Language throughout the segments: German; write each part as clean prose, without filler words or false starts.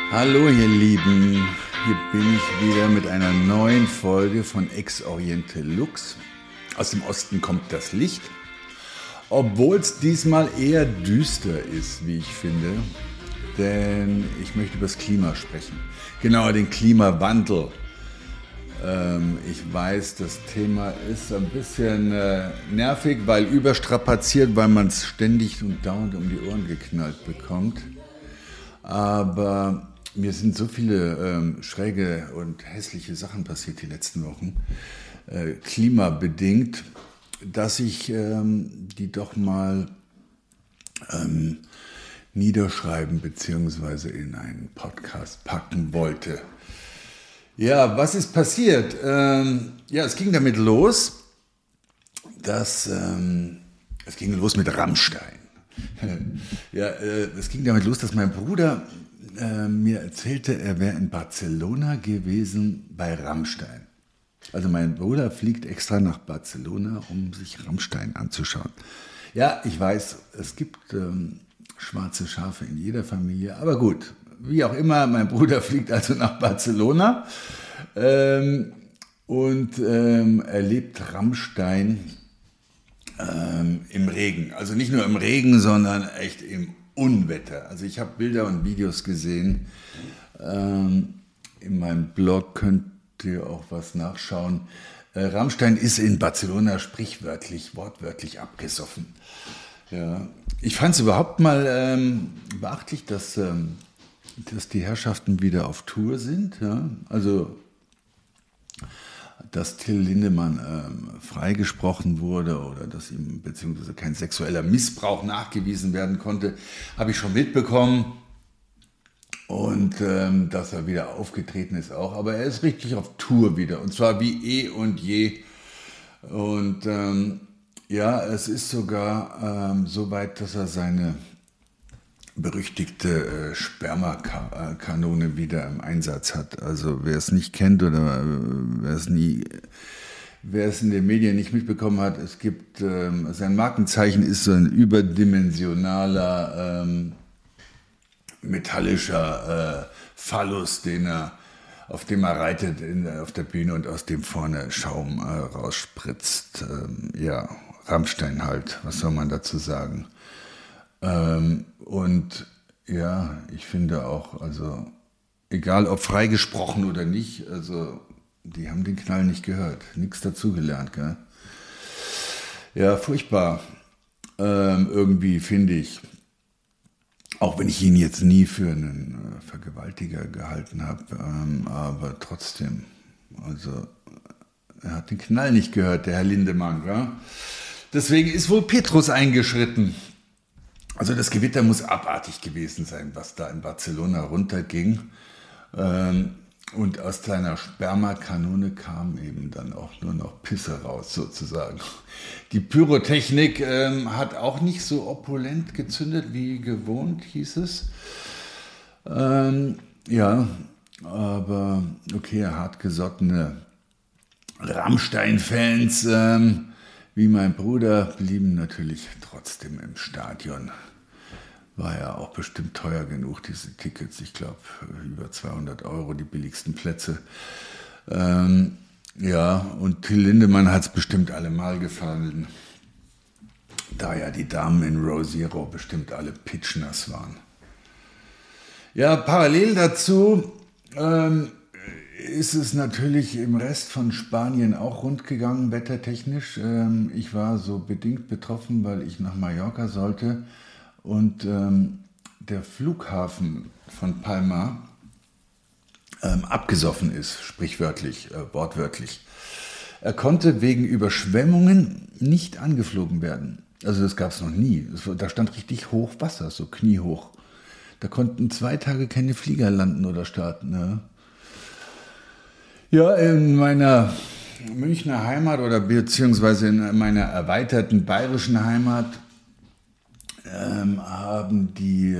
Hallo ihr Lieben, hier bin ich wieder mit einer neuen Folge von Ex Oriente Lux. Aus dem Osten kommt das Licht, obwohl es diesmal eher düster ist, wie ich finde, denn ich möchte über das Klima sprechen, genauer den Klimawandel. Ich weiß, das Thema ist ein bisschen nervig, weil überstrapaziert, weil man es ständig und dauernd um die Ohren geknallt bekommt. Aber mir sind so viele schräge und hässliche Sachen passiert die letzten Wochen, klimabedingt, dass ich die doch mal niederschreiben bzw. in einen Podcast packen wollte. Ja, was ist passiert? Es ging damit los, dass es ging los mit Rammstein. Es ging damit los, dass mein Bruder mir erzählte, er wäre in Barcelona gewesen bei Rammstein. Also mein Bruder fliegt extra nach Barcelona, um sich Rammstein anzuschauen. Ja, ich weiß, es gibt schwarze Schafe in jeder Familie, aber gut, wie auch immer, mein Bruder fliegt also nach Barcelona und erlebt Rammstein im Regen. Also nicht nur im Regen, sondern echt im Unwetter. Also ich habe Bilder und Videos gesehen. In meinem Blog könnt ihr auch was nachschauen. Rammstein ist in Barcelona wortwörtlich abgesoffen. Ja. Ich fand es überhaupt mal beachtlich, dass die Herrschaften wieder auf Tour sind. Ja. Also dass Till Lindemann freigesprochen wurde oder dass ihm beziehungsweise kein sexueller Missbrauch nachgewiesen werden konnte, habe ich schon mitbekommen. Und dass er wieder aufgetreten ist auch. Aber er ist richtig auf Tour wieder. Und zwar wie eh und je. Und es ist sogar so weit, dass er seine berüchtigte Spermakanone wieder im Einsatz hat. Also wer es nicht kennt oder wer es in den Medien nicht mitbekommen hat, es gibt, sein Markenzeichen ist so ein überdimensionaler metallischer Phallus, auf dem er reitet auf der Bühne und aus dem vorne Schaum rausspritzt. Rammstein halt, was soll man dazu sagen? Ich finde auch, also egal ob freigesprochen oder nicht, also die haben den Knall nicht gehört, nichts dazugelernt, gell? Ja, furchtbar, irgendwie finde ich, auch wenn ich ihn jetzt nie für einen Vergewaltiger gehalten habe, aber trotzdem, also er hat den Knall nicht gehört, der Herr Lindemann, gell? Deswegen ist wohl Petrus eingeschritten. Also das Gewitter muss abartig gewesen sein, was da in Barcelona runterging. Und aus seiner Spermakanone kam eben dann auch nur noch Pisse raus, sozusagen. Die Pyrotechnik hat auch nicht so opulent gezündet wie gewohnt, hieß es. Aber okay, hartgesottene Rammstein-Fans wie mein Bruder blieben natürlich trotzdem im Stadion. War ja auch bestimmt teuer genug, diese Tickets. Ich glaube, über 200 €, die billigsten Plätze. Und Till Lindemann hat es bestimmt allemal gefallen, da ja die Damen in Row Zero bestimmt alle pitschnass waren. Ja, parallel dazu ist es natürlich im Rest von Spanien auch rund gegangen, wettertechnisch. Ich war so bedingt betroffen, weil ich nach Mallorca sollte. Und der Flughafen von Palma abgesoffen ist, sprichwörtlich, wortwörtlich. Er konnte wegen Überschwemmungen nicht angeflogen werden. Also das gab es noch nie. Da stand richtig Hochwasser, so kniehoch. Da konnten 2 Tage keine Flieger landen oder starten. Ne? Ja, in meiner Münchner Heimat oder beziehungsweise in meiner erweiterten bayerischen Heimat haben die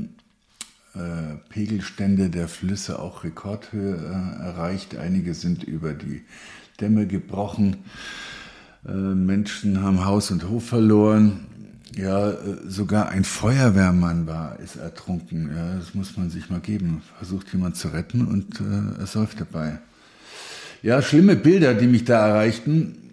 Pegelstände der Flüsse auch Rekordhöhe erreicht. Einige sind über die Dämme gebrochen. Menschen haben Haus und Hof verloren. Ja, sogar ein Feuerwehrmann ist ertrunken. Ja, das muss man sich mal geben. Versucht jemand zu retten und ersäuft dabei. Ja, schlimme Bilder, die mich da erreichten.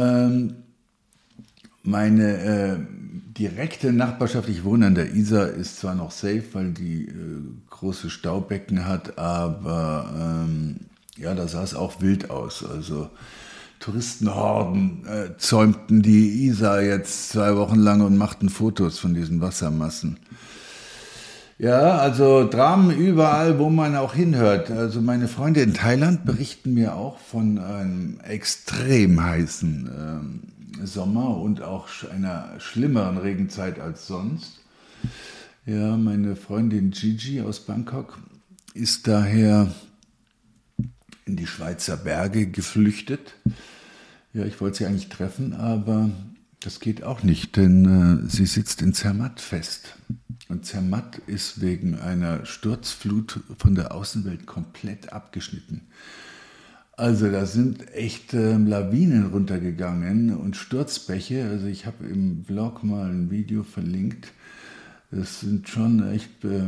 Meine direkte Nachbarschaft, ich wohne an der Isar, ist zwar noch safe, weil die große Staubecken hat, aber ja, da sah es auch wild aus. Also Touristenhorden zäumten die Isar jetzt 2 Wochen lang und machten Fotos von diesen Wassermassen. Ja, also Dramen überall, wo man auch hinhört. Also meine Freunde in Thailand berichten mir auch von einem extrem heißen Sommer und auch einer schlimmeren Regenzeit als sonst. Ja, meine Freundin Gigi aus Bangkok ist daher in die Schweizer Berge geflüchtet. Ja, ich wollte sie eigentlich treffen, aber das geht auch nicht, denn sie sitzt in Zermatt fest. Und Zermatt ist wegen einer Sturzflut von der Außenwelt komplett abgeschnitten. Also da sind echt Lawinen runtergegangen und Sturzbäche. Also ich habe im Vlog mal ein Video verlinkt. Das sind schon echt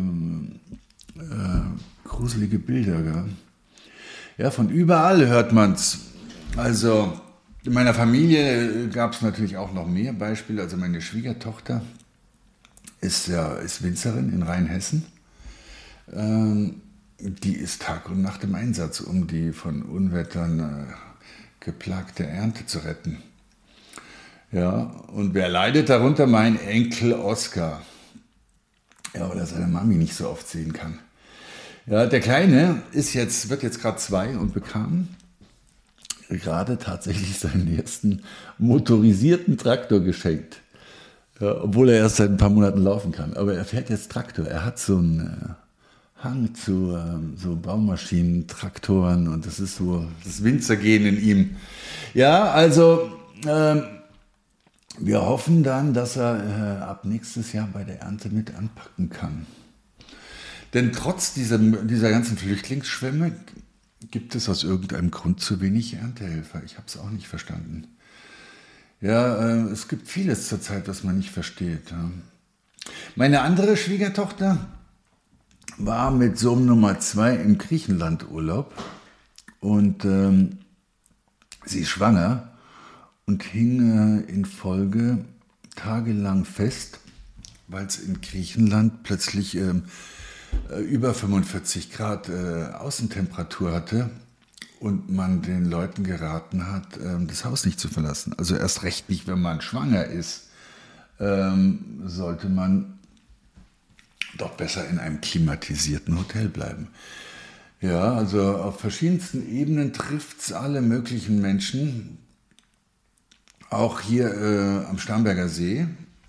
gruselige Bilder. Gell? Ja, von überall hört man's. Also in meiner Familie gab es natürlich auch noch mehr Beispiele. Also meine Schwiegertochter ist Winzerin in Rheinhessen. Die ist Tag und Nacht im Einsatz, um die von Unwettern geplagte Ernte zu retten. Ja, und wer leidet darunter? Mein Enkel Oskar. Ja, weil er seine Mami nicht so oft sehen kann. Ja, der Kleine wird jetzt gerade 2 und bekam gerade tatsächlich seinen ersten motorisierten Traktor geschenkt. Ja, obwohl er erst seit ein paar Monaten laufen kann. Aber er fährt jetzt Traktor. Er hat so einen Hang zu so Baumaschinen, Traktoren und das ist so das Winzergehen in ihm. Ja, also wir hoffen dann, dass er ab nächstes Jahr bei der Ernte mit anpacken kann. Denn trotz dieser ganzen Flüchtlingsschwemme gibt es aus irgendeinem Grund zu wenig Erntehelfer. Ich habe es auch nicht verstanden. Ja, es gibt vieles zurzeit, was man nicht versteht. Ja. Meine andere Schwiegertochter war mit Sohn Nummer 2 im Griechenland-Urlaub und sie ist schwanger und hing in Folge tagelang fest, weil es in Griechenland plötzlich über 45 Grad Außentemperatur hatte und man den Leuten geraten hat, das Haus nicht zu verlassen. Also erst recht nicht, wenn man schwanger ist, sollte man doch besser in einem klimatisierten Hotel bleiben. Ja, also auf verschiedensten Ebenen trifft es alle möglichen Menschen. Auch hier am Starnberger See,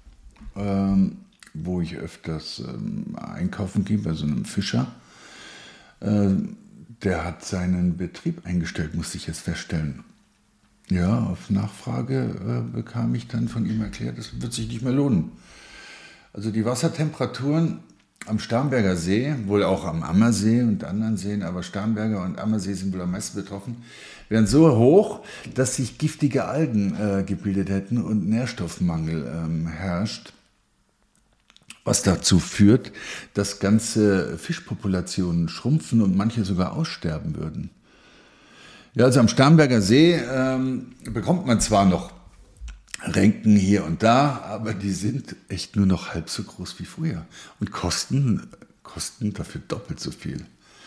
wo ich öfters einkaufen gehe, bei so einem Fischer. Der hat seinen Betrieb eingestellt, musste ich jetzt feststellen. Ja, auf Nachfrage bekam ich dann von ihm erklärt, das wird sich nicht mehr lohnen. Also die Wassertemperaturen am Starnberger See, wohl auch am Ammersee und anderen Seen, aber Starnberger und Ammersee sind wohl am meisten betroffen, wären so hoch, dass sich giftige Algen gebildet hätten und Nährstoffmangel herrscht. Was dazu führt, dass ganze Fischpopulationen schrumpfen und manche sogar aussterben würden. Ja, also am Starnberger See bekommt man zwar noch Renken hier und da, aber die sind echt nur noch halb so groß wie früher und kosten dafür doppelt so viel.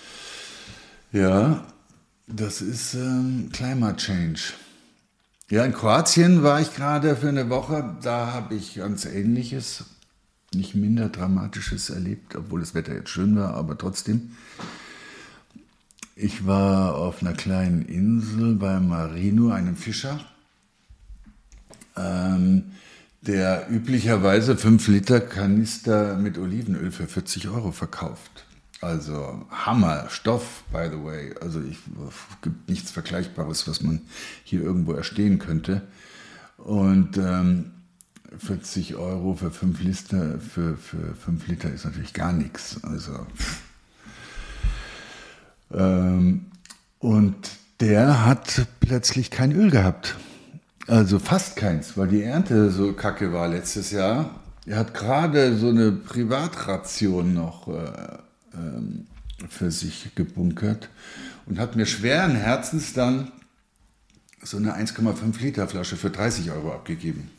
Ja, das ist Climate Change. Ja, in Kroatien war ich gerade für eine Woche, da habe ich ganz Ähnliches, nicht minder Dramatisches erlebt, obwohl das Wetter jetzt schön war, aber trotzdem. Ich war auf einer kleinen Insel bei Marino, einem Fischer, der üblicherweise 5 Liter Kanister mit Olivenöl für 40 € verkauft. Also Hammerstoff, by the way. Also es gibt nichts Vergleichbares, was man hier irgendwo erstehen könnte. Und 40 € für 5 Liter, für 5 Liter ist natürlich gar nichts. Also, und der hat plötzlich kein Öl gehabt. Also fast keins, weil die Ernte so kacke war letztes Jahr. Er hat gerade so eine Privatration noch für sich gebunkert und hat mir schweren Herzens dann so eine 1,5 Liter Flasche für 30 Euro abgegeben.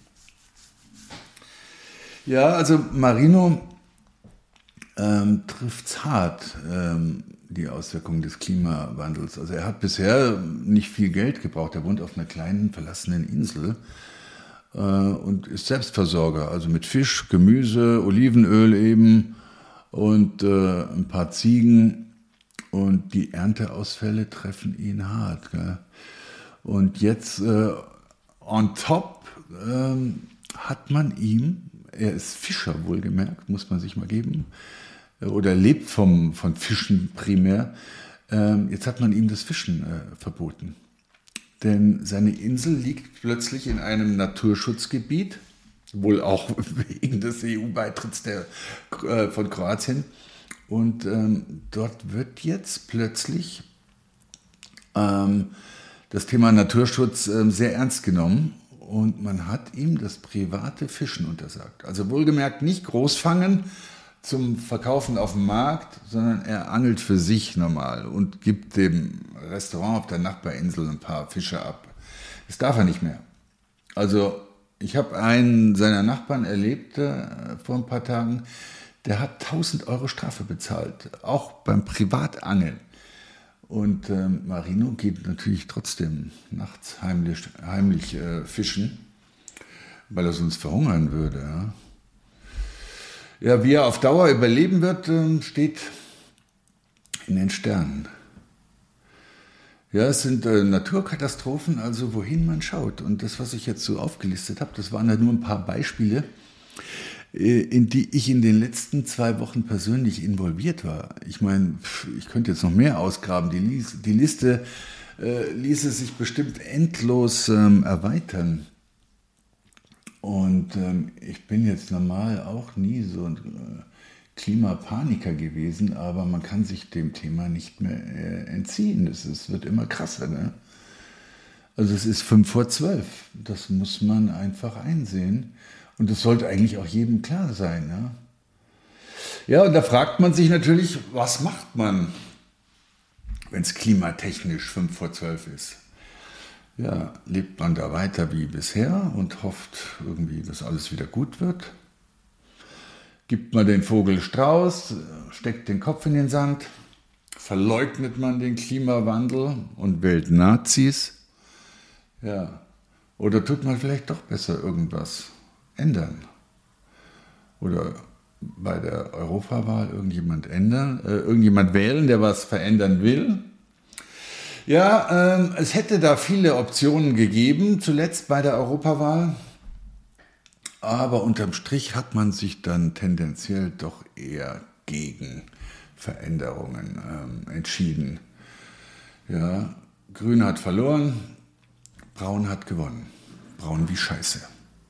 Ja, also Marino trifft's hart, die Auswirkungen des Klimawandels. Also er hat bisher nicht viel Geld gebraucht. Er wohnt auf einer kleinen verlassenen Insel und ist Selbstversorger, also mit Fisch, Gemüse, Olivenöl eben und ein paar Ziegen. Und die Ernteausfälle treffen ihn hart. Gell? Und jetzt on top hat man ihm, er ist Fischer wohlgemerkt, muss man sich mal geben, oder lebt von Fischen primär, jetzt hat man ihm das Fischen verboten. Denn seine Insel liegt plötzlich in einem Naturschutzgebiet, wohl auch wegen des EU-Beitritts von Kroatien. Und dort wird jetzt plötzlich das Thema Naturschutz sehr ernst genommen und man hat ihm das private Fischen untersagt. Also wohlgemerkt nicht Großfangen zum Verkaufen auf dem Markt, sondern er angelt für sich normal und gibt dem Restaurant auf der Nachbarinsel ein paar Fische ab. Das darf er nicht mehr. Also ich habe einen seiner Nachbarn erlebt vor ein paar Tagen, der hat 1.000 Euro Strafe bezahlt, auch beim Privatangeln. Und Marino geht natürlich trotzdem nachts heimlich fischen, weil er sonst verhungern würde. Ja. Ja, wie er auf Dauer überleben wird, steht in den Sternen. Ja, es sind Naturkatastrophen, also wohin man schaut. Und das, was ich jetzt so aufgelistet habe, das waren ja nur ein paar Beispiele, in die ich in den letzten 2 Wochen persönlich involviert war. Ich meine, ich könnte jetzt noch mehr ausgraben. Die Liste ließe sich bestimmt endlos erweitern. Und ich bin jetzt normal auch nie so ein Klimapaniker gewesen, aber man kann sich dem Thema nicht mehr entziehen. Es wird immer krasser. Ne? Also es ist 11:55. Das muss man einfach einsehen. Und das sollte eigentlich auch jedem klar sein. Ne? Ja, und da fragt man sich natürlich, was macht man, wenn es klimatechnisch 11:55 ist? Ja, lebt man da weiter wie bisher und hofft irgendwie, dass alles wieder gut wird? Gibt man den Vogel Strauß, steckt den Kopf in den Sand? Verleugnet man den Klimawandel und wählt Nazis? Ja, oder tut man vielleicht doch besser irgendwas ändern? Oder bei der Europawahl irgendjemand wählen, der was verändern will? Ja, es hätte da viele Optionen gegeben, zuletzt bei der Europawahl. Aber unterm Strich hat man sich dann tendenziell doch eher gegen Veränderungen entschieden. Ja, Grün hat verloren, Braun hat gewonnen. Braun wie Scheiße.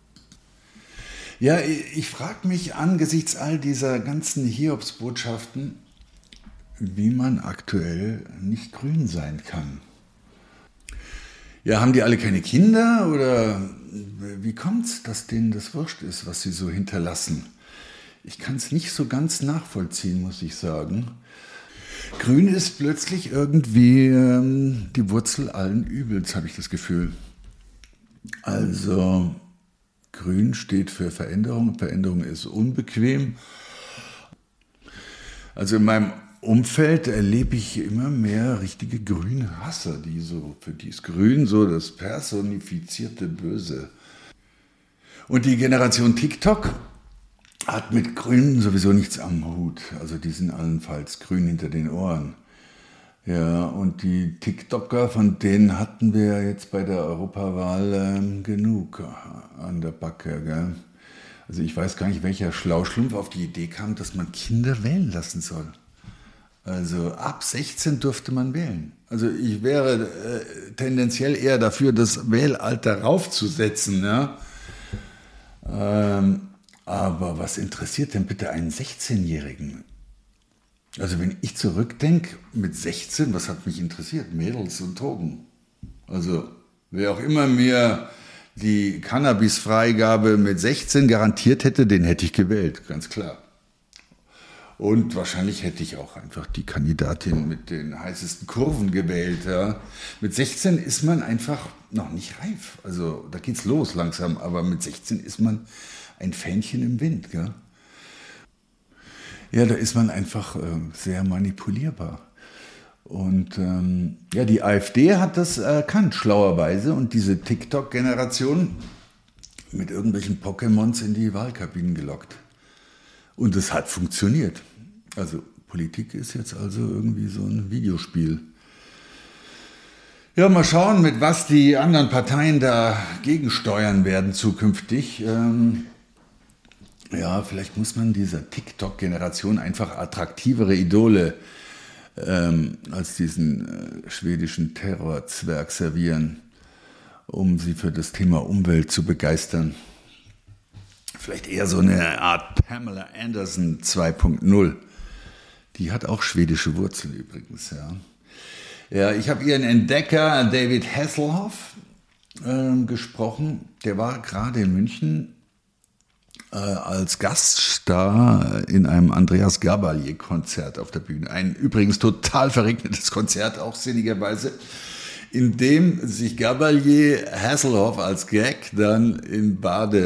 Ja, ich frage mich angesichts all dieser ganzen Hiobsbotschaften, wie man aktuell nicht grün sein kann. Ja, haben die alle keine Kinder oder wie kommt's, dass denen das wurscht ist, was sie so hinterlassen? Ich kann es nicht so ganz nachvollziehen, muss ich sagen. Grün ist plötzlich irgendwie die Wurzel allen Übels, habe ich das Gefühl. Also Grün steht für Veränderung. Veränderung ist unbequem. Also in meinem Umfeld erlebe ich immer mehr richtige grüne Hasser, für die ist Grün so das personifizierte Böse. Und die Generation TikTok hat mit Grün sowieso nichts am Hut. Also die sind allenfalls grün hinter den Ohren. Ja, und die TikToker, von denen hatten wir ja jetzt bei der Europawahl genug an der Backe. Gell? Also ich weiß gar nicht, welcher Schlauschlumpf auf die Idee kam, dass man Kinder wählen lassen soll. Also ab 16 durfte man wählen. Also ich wäre tendenziell eher dafür, das Wählalter raufzusetzen. Ja? Aber was interessiert denn bitte einen 16-Jährigen? Also wenn ich zurückdenke, mit 16, was hat mich interessiert? Mädels und Drogen. Also wer auch immer mir die Cannabis-Freigabe mit 16 garantiert hätte, den hätte ich gewählt, ganz klar. Und wahrscheinlich hätte ich auch einfach die Kandidatin mit den heißesten Kurven gewählt. Ja. Mit 16 ist man einfach noch nicht reif. Also da geht's los langsam, aber mit 16 ist man ein Fähnchen im Wind. Gell? Ja, da ist man einfach sehr manipulierbar. Und ja, die AfD hat das erkannt, schlauerweise, und diese TikTok-Generation mit irgendwelchen Pokémons in die Wahlkabinen gelockt. Und es hat funktioniert. Also Politik ist jetzt also irgendwie so ein Videospiel. Ja, mal schauen, mit was die anderen Parteien da gegensteuern werden zukünftig. Ja, vielleicht muss man dieser TikTok-Generation einfach attraktivere Idole als diesen schwedischen Terrorzwerg servieren, um sie für das Thema Umwelt zu begeistern. Vielleicht eher so eine Art Pamela Anderson 2.0. Die hat auch schwedische Wurzeln übrigens, ja. Ja, ich habe ihren Entdecker David Hasselhoff gesprochen. Der war gerade in München als Gaststar in einem Andreas Gabalier-Konzert auf der Bühne. Ein übrigens total verregnetes Konzert, auch sinnigerweise, in dem sich Gabalier Hasselhoff als Gag dann in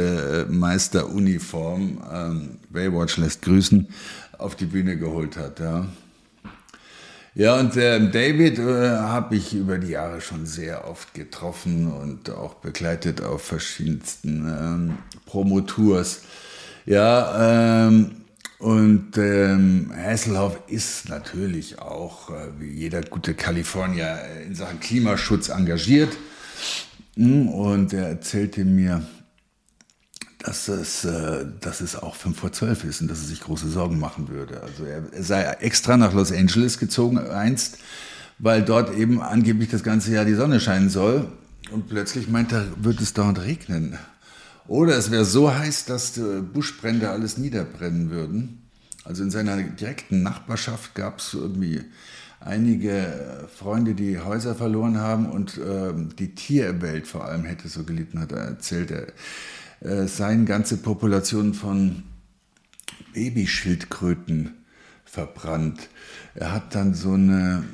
Bademeisteruniform, Baywatch lässt grüßen, auf die Bühne geholt hat. Ja, ja, und David habe ich über die Jahre schon sehr oft getroffen und auch begleitet auf verschiedensten Promotours. Ja, und Hasselhoff ist natürlich auch, wie jeder gute Kalifornier, in Sachen Klimaschutz engagiert. Und er erzählte mir, dass es auch 11:55 ist und dass er sich große Sorgen machen würde. Also er sei extra nach Los Angeles gezogen einst, weil dort eben angeblich das ganze Jahr die Sonne scheinen soll. Und plötzlich meint er, wird es dort regnen. Oder es wäre so heiß, dass Buschbrände alles niederbrennen würden. Also in seiner direkten Nachbarschaft gab es irgendwie einige Freunde, die Häuser verloren haben, und die Tierwelt vor allem hätte so gelitten, hat er erzählt. Es seien ganze Populationen von Babyschildkröten verbrannt. Er hat dann so eine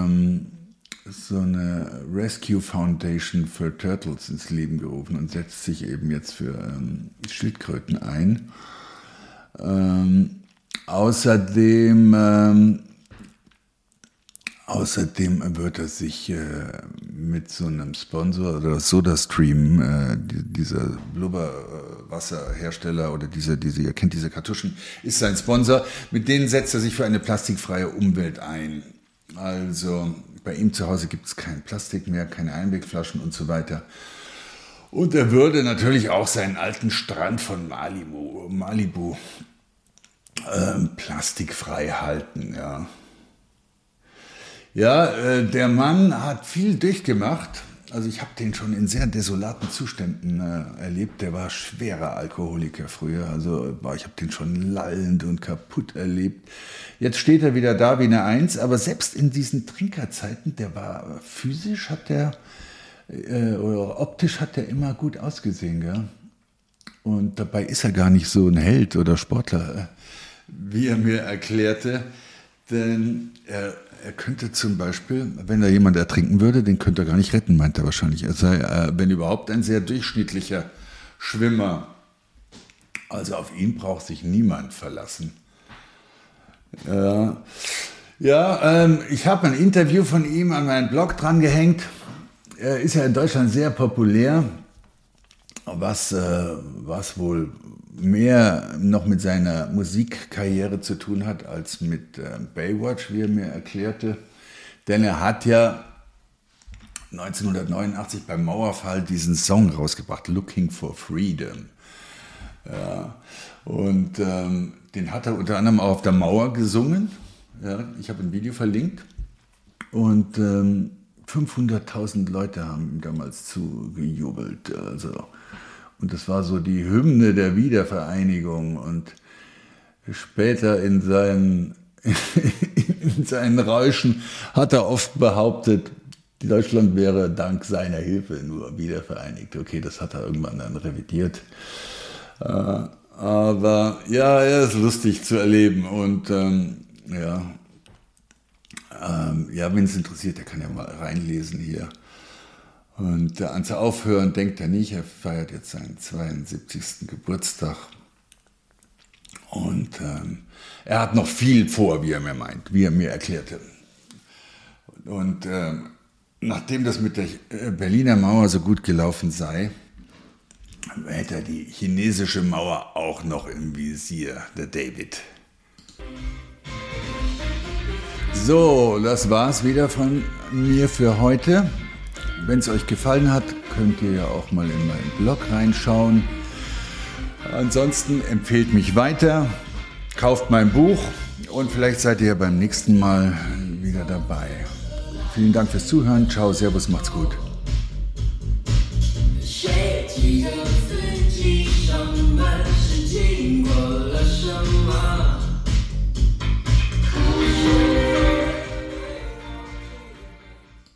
Rescue Foundation für Turtles ins Leben gerufen und setzt sich eben jetzt für Schildkröten ein. Außerdem wird er sich mit so einem Sponsor oder SodaStream, dieser Blubberwasserhersteller oder ihr kennt diese Kartuschen, ist sein Sponsor. Mit denen setzt er sich für eine plastikfreie Umwelt ein. Also bei ihm zu Hause gibt es kein Plastik mehr, keine Einwegflaschen und so weiter. Und er würde natürlich auch seinen alten Strand von Malibu plastikfrei halten, ja. Ja, der Mann hat viel durchgemacht. Also ich habe den schon in sehr desolaten Zuständen erlebt. Der war schwerer Alkoholiker früher. Also ich habe den schon lallend und kaputt erlebt. Jetzt steht er wieder da wie eine Eins. Aber selbst in diesen Trinkerzeiten, der war physisch, oder optisch hat der immer gut ausgesehen. Gell? Und dabei ist er gar nicht so ein Held oder Sportler, wie er mir erklärte. Denn er könnte zum Beispiel, wenn da jemand ertrinken würde, den könnte er gar nicht retten, meint er wahrscheinlich. Er sei, wenn überhaupt, ein sehr durchschnittlicher Schwimmer. Also auf ihn braucht sich niemand verlassen. Ich habe ein Interview von ihm an meinen Blog dran gehängt. Er ist ja in Deutschland sehr populär, was wohl mehr noch mit seiner Musikkarriere zu tun hat als mit Baywatch, wie er mir erklärte. Denn er hat ja 1989 beim Mauerfall diesen Song rausgebracht, Looking for Freedom. Ja, und den hat er unter anderem auch auf der Mauer gesungen. Ja, ich habe ein Video verlinkt. Und 500.000 Leute haben ihm damals zugejubelt. Also, und das war so die Hymne der Wiedervereinigung. Und später in seinen Räuschen hat er oft behauptet, Deutschland wäre dank seiner Hilfe nur wiedervereinigt. Okay, das hat er irgendwann dann revidiert. Aber ja, er ist lustig zu erleben. Und ja, wenn es interessiert, der kann ja mal reinlesen hier. Und ans Aufhören denkt er nicht. Er feiert jetzt seinen 72. Geburtstag. Und er hat noch viel vor, wie er mir erklärte. Und nachdem das mit der Berliner Mauer so gut gelaufen sei, hätte er die chinesische Mauer auch noch im Visier, der David. So, das war's wieder von mir für heute. Wenn es euch gefallen hat, könnt ihr ja auch mal in meinen Blog reinschauen. Ansonsten empfehlt mich weiter, kauft mein Buch und vielleicht seid ihr beim nächsten Mal wieder dabei. Vielen Dank fürs Zuhören. Ciao, servus, macht's gut.